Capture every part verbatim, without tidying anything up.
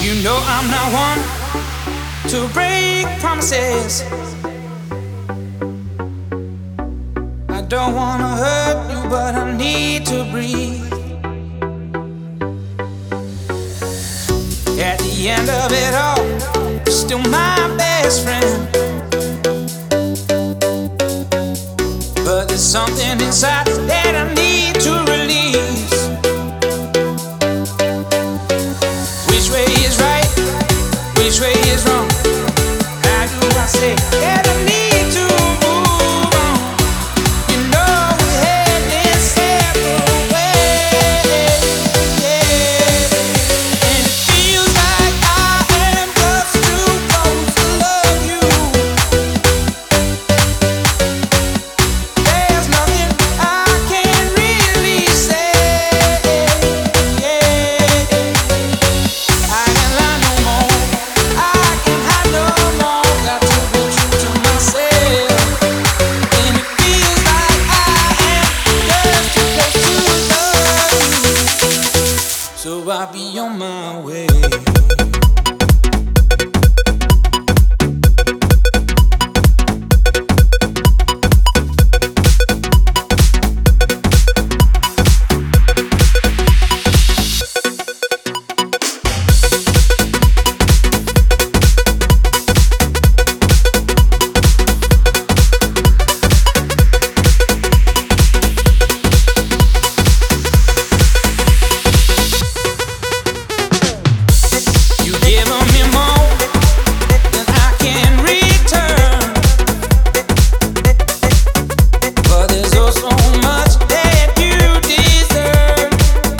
You know I'm not one to break promises. I don't wanna hurt you, but I need to breathe. At the end of it all, you're still my best friend. But there's something inside that I need to release. Which way is right? Which way is wrong? How do I say that I need to move on? You know we're heading separate ways, yeah. And it feels like I am just too close to love you. There's nothing I can really say, yeah. I can't lie no more. I can't hide no more. Got to be true to myself. And it feels like I am just too close to love you. So I'll be on my way. You give me more than I can return, but there's oh so much that you deserve.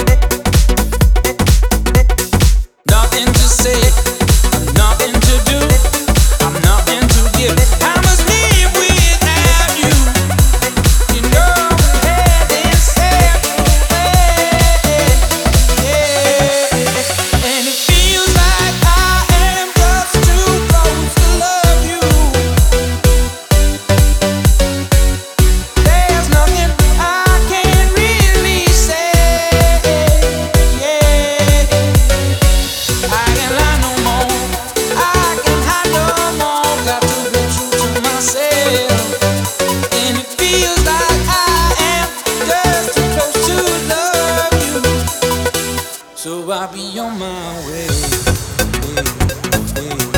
Nothing to say, nothing to do, I'm nothing to give. I must live without you. You know we're heading separate ways, yeah. And it feels like I am just too close to love you. There's nothing I can really say, yeah. I can't lie no more. I can't hide no more. Got to be true to myself. And it feels like I am just too close to love you. So I'll be on my way.